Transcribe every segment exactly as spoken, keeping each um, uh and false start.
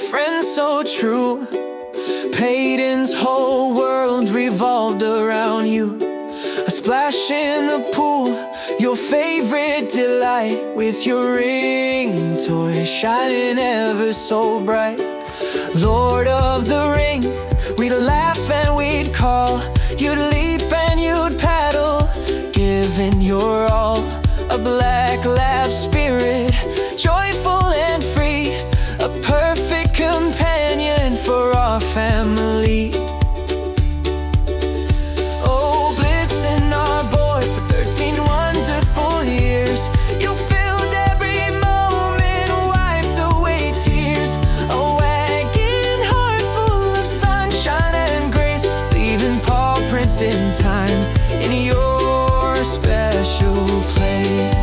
friend so true. Peyton's whole world revolved around you. A splash in the pool, your favorite delight, with your ring toy shining ever so bright. Lord of the Ring, we'd laugh and we'd call. You'd leap and you'd paddle, giving your all. A black lab spirit, joyful and free, a perfect companion for our family. Oh, Blitzen, our boy, for thirteen wonderful years, you filled every moment, wiped away tears. A wagging heart full of sunshine and grace, leaving paw prints in time in your special place.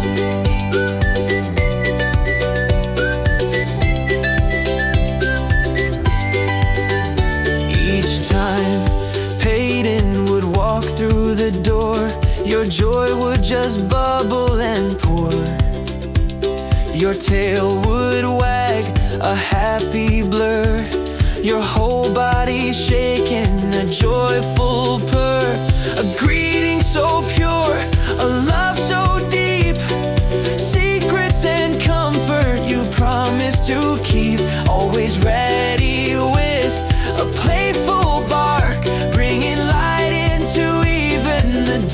Each time Peyton would walk through the door, your joy would just bubble and pour. Your tail would wag, a happy blur, your whole body shaking, a joyful purr. A greeting so pure, a love so deep, secrets and comfort you promise to keep. Always ready with a playful bark, bringing light into even the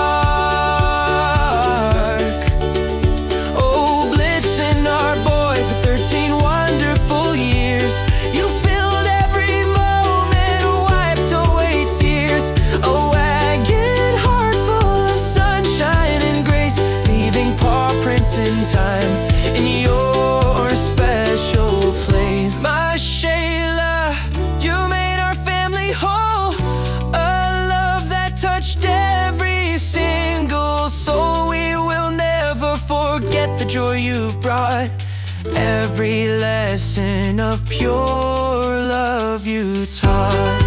dark. Oh, Blitzen, our boy, for thirteen wonderful years, you filled every moment, wiped away tears. A wagging heart full of sunshine and grace, leaving paw prints in time in your special place. My Shayla, you made our family whole, a love that touched every single soul. We will never forget the joy you've brought, every lesson of pure love you taught.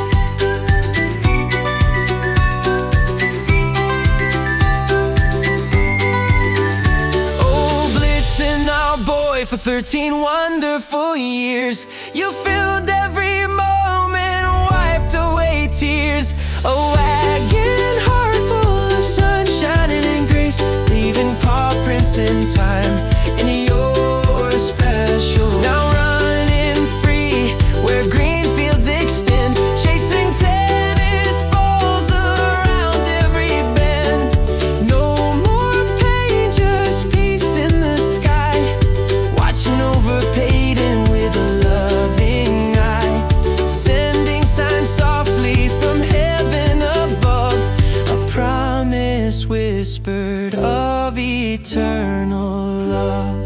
For thirteen wonderful years, you filled every moment, wiped away tears. A wagging heart full of sunshine and grace, leaving paw prints in time in your special. Now running free where green fields extend, chasing tennis balls around every bend. No more pain, just peace in the sky, watching over Peyton with a loving eye, sending signs softly from heaven above, a promise whispered of eternal love.